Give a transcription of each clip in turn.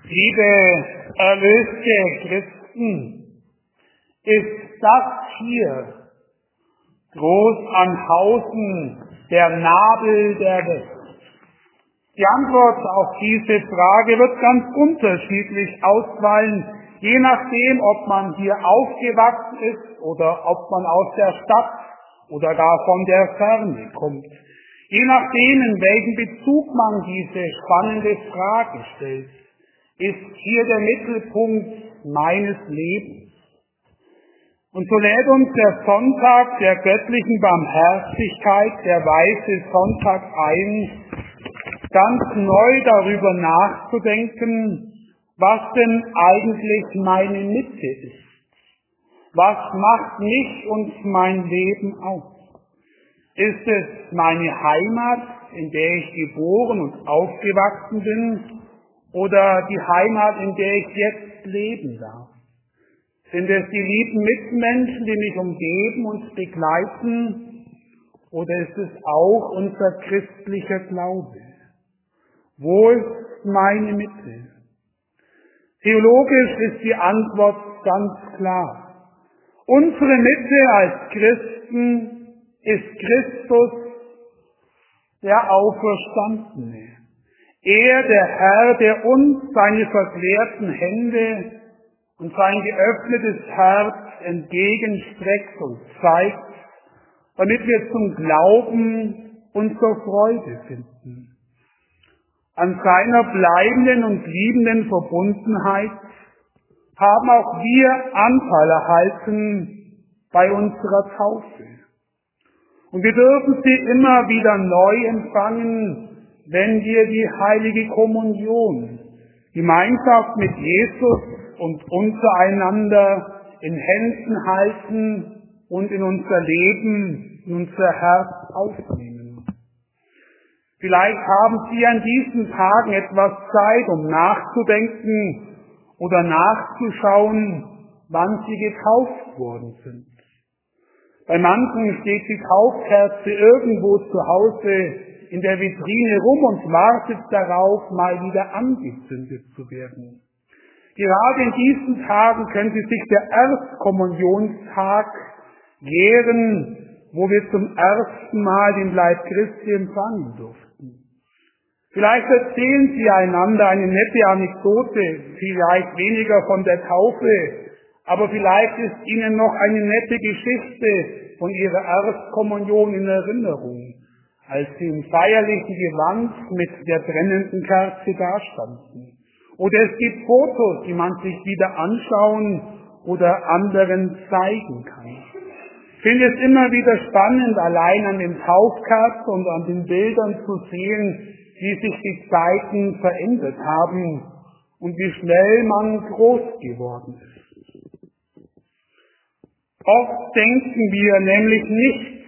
Liebe erlöste Christen, ist das hier Großanhausen der Nabel der Welt? Die Antwort auf diese Frage wird ganz unterschiedlich ausfallen, je nachdem, ob man hier aufgewachsen ist oder ob man aus der Stadt oder gar von der Ferne kommt. Je nachdem, in welchem Bezug man diese spannende Frage stellt, ist hier der Mittelpunkt meines Lebens. Und so lädt uns der Sonntag der göttlichen Barmherzigkeit, der weiße Sonntag ein, ganz neu darüber nachzudenken, was denn eigentlich meine Mitte ist. Was macht mich und mein Leben aus? Ist es meine Heimat, in der ich geboren und aufgewachsen bin, oder die Heimat, in der ich jetzt leben darf? Sind es die lieben Mitmenschen, die mich umgeben und begleiten, oder ist es auch unser christlicher Glaube? Wo ist meine Mitte? Theologisch ist die Antwort ganz klar. Unsere Mitte als Christen ist Christus, der Auferstandene. Er, der Herr, der uns seine verklärten Hände und sein geöffnetes Herz entgegenstreckt und zeigt, damit wir zum Glauben und zur Freude finden. An seiner bleibenden und liebenden Verbundenheit haben auch wir Anteil erhalten bei unserer Taufe. Und wir dürfen sie immer wieder neu empfangen, wenn wir die heilige Kommunion, Gemeinschaft mit Jesus und untereinander in Händen halten und in unser Leben, in unser Herz aufnehmen. Vielleicht haben Sie an diesen Tagen etwas Zeit, um nachzudenken oder nachzuschauen, wann Sie getauft worden sind. Bei manchen steht die Taufkerze irgendwo zu Hause in der Vitrine rum und wartet darauf, mal wieder angezündet zu werden. Gerade in diesen Tagen könnte sich der Erstkommunionstag jähren, wo wir zum ersten Mal den Leib Christi empfangen durften. Vielleicht erzählen Sie einander eine nette Anekdote, vielleicht weniger von der Taufe, aber vielleicht ist Ihnen noch eine nette Geschichte von Ihrer Erstkommunion in Erinnerung, als Sie im feierlichen Gewand mit der brennenden Kerze dastanden. Oder es gibt Fotos, die man sich wieder anschauen oder anderen zeigen kann. Ich finde es immer wieder spannend, allein an den Taufkerzen und an den Bildern zu sehen, wie sich die Zeiten verändert haben und wie schnell man groß geworden ist. Oft denken wir nämlich nicht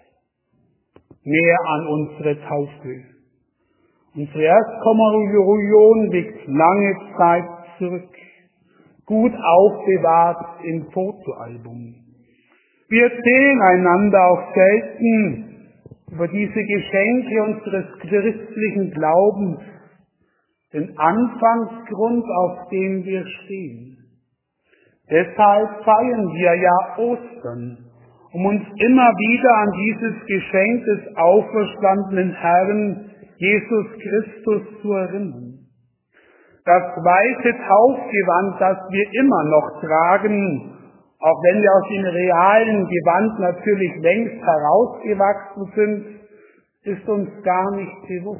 mehr an unsere Taufe. Unsere Erstkommunion liegt lange Zeit zurück, gut aufbewahrt im Fotoalbum. Wir erzählen einander auch selten über diese Geschenke unseres christlichen Glaubens, den Anfangsgrund, auf dem wir stehen. Deshalb feiern wir ja Ostern, um uns immer wieder an dieses Geschenk des auferstandenen Herrn Jesus Christus zu erinnern. Das weiße Taufgewand, das wir immer noch tragen, auch wenn wir aus dem realen Gewand natürlich längst herausgewachsen sind, ist uns gar nicht bewusst.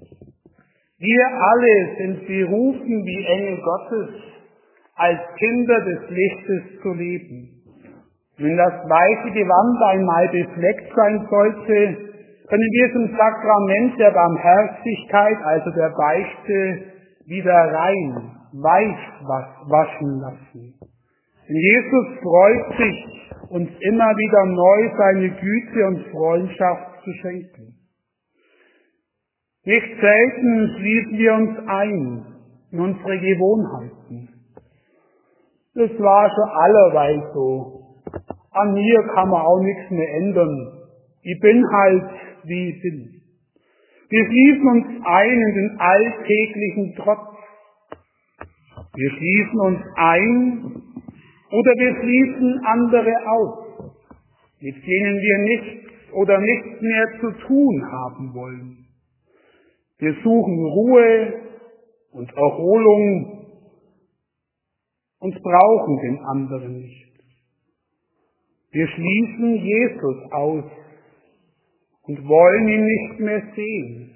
Wir alle sind berufen, wie Engel Gottes, als Kinder des Lichtes zu leben. Wenn das weiße Gewand einmal befleckt sein sollte, können wir es im Sakrament der Barmherzigkeit, also der Beichte, wieder rein, weich waschen lassen. Denn Jesus freut sich, uns immer wieder neu seine Güte und Freundschaft zu schenken. Nicht selten schließen wir uns ein in unsere Gewohnheiten. Das war schon allerweil so. An mir kann man auch nichts mehr ändern. Ich bin halt, wie ich bin. Wir schließen uns ein in den alltäglichen Trotz. Wir schließen uns ein oder wir schließen andere aus, mit denen wir nichts oder nichts mehr zu tun haben wollen. Wir suchen Ruhe und Erholung und brauchen den anderen nicht. Wir schließen Jesus aus und wollen ihn nicht mehr sehen.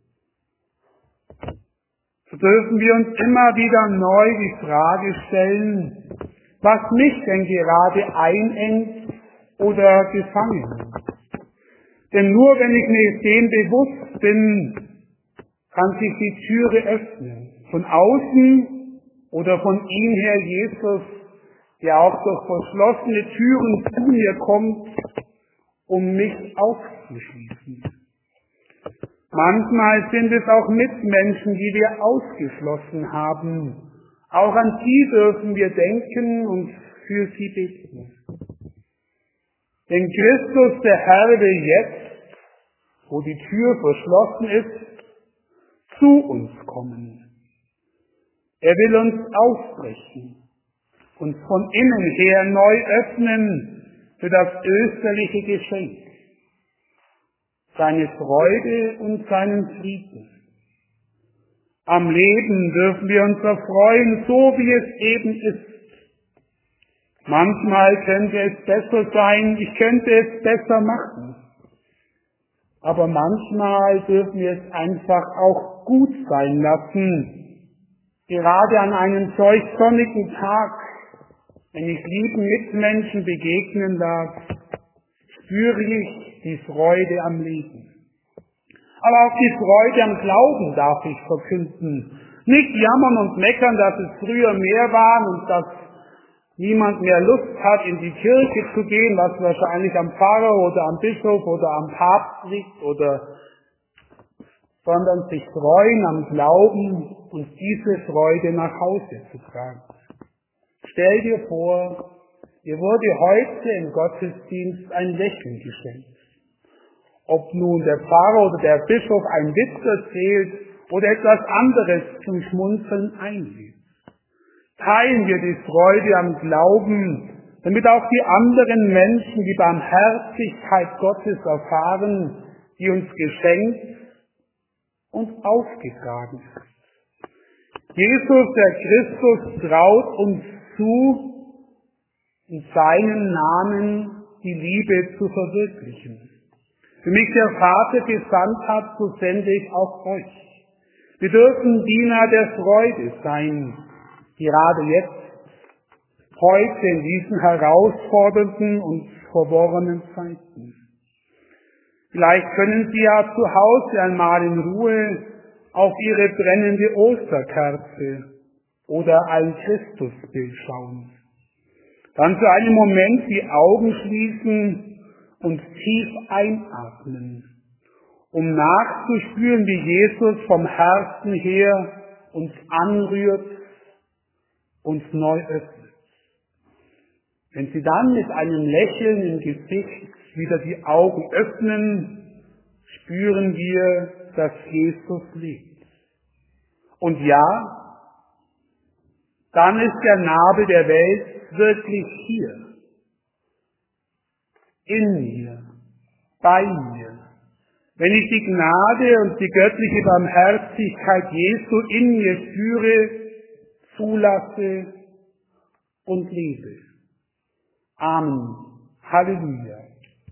So dürfen wir uns immer wieder neu die Frage stellen, was mich denn gerade einengt oder gefangen nimmt. Denn nur wenn ich mir dem bewusst bin, kann sich die Türe öffnen. Von außen oder von ihm her Jesus, der auch durch verschlossene Türen zu mir kommt, um mich aufzuschließen. Manchmal sind es auch Mitmenschen, die wir ausgeschlossen haben. Auch an sie dürfen wir denken und für sie beten. Denn Christus, der Herr, will jetzt, wo die Tür verschlossen ist, zu uns kommen. Er will uns aufbrechen, uns von innen her neu öffnen für das österliche Geschenk, seine Freude und seinen Frieden. Am Leben dürfen wir uns erfreuen, so wie es eben ist. Manchmal könnte es besser sein, ich könnte es besser machen. Aber manchmal dürfen wir es einfach auch gut sein lassen. Gerade an einem solch sonnigen Tag, wenn ich lieben Mitmenschen begegnen darf, spüre ich die Freude am Leben. Aber auch die Freude am Glauben darf ich verkünden. Nicht jammern und meckern, dass es früher mehr waren und dass niemand mehr Lust hat, in die Kirche zu gehen, was wahrscheinlich am Pfarrer oder am Bischof oder am Papst liegt, sondern sich freuen am Glauben und diese Freude nach Hause zu tragen. Stell dir vor, dir wurde heute im Gottesdienst ein Lächeln geschenkt. Ob nun der Pfarrer oder der Bischof einen Witz erzählt oder etwas anderes zum Schmunzeln einlädt. Teilen wir die Freude am Glauben, damit auch die anderen Menschen die Barmherzigkeit Gottes erfahren, die uns geschenkt und aufgetragen ist. Jesus, der Christus, traut uns zu, in seinem Namen die Liebe zu verwirklichen. Für mich der Vater gesandt hat, so sende ich auch euch. Wir dürfen Diener der Freude sein, gerade jetzt, heute in diesen herausfordernden und verworrenen Zeiten. Vielleicht können Sie ja zu Hause einmal in Ruhe auf Ihre brennende Osterkerze oder ein Christusbild schauen. Dann für einen Moment die Augen schließen und tief einatmen, um nachzuspüren, wie Jesus vom Herzen her uns anrührt, uns neu öffnet. Wenn Sie dann mit einem Lächeln im Gesicht wieder die Augen öffnen, spüren wir, dass Jesus lebt. Und ja, dann ist der Nabel der Welt wirklich hier. In mir, bei mir. Wenn ich die Gnade und die göttliche Barmherzigkeit Jesu in mir spüre, zulasse und lebe. Amen. Halleluja.